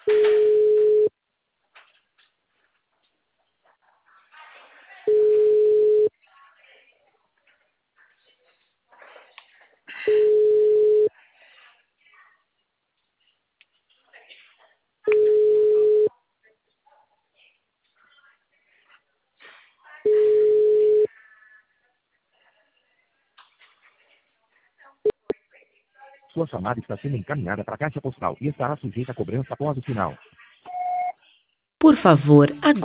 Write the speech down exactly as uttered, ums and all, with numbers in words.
Sua chamada está sendo encaminhada para a caixa postal e estará sujeita a cobrança após o sinal. Por favor, aguarde.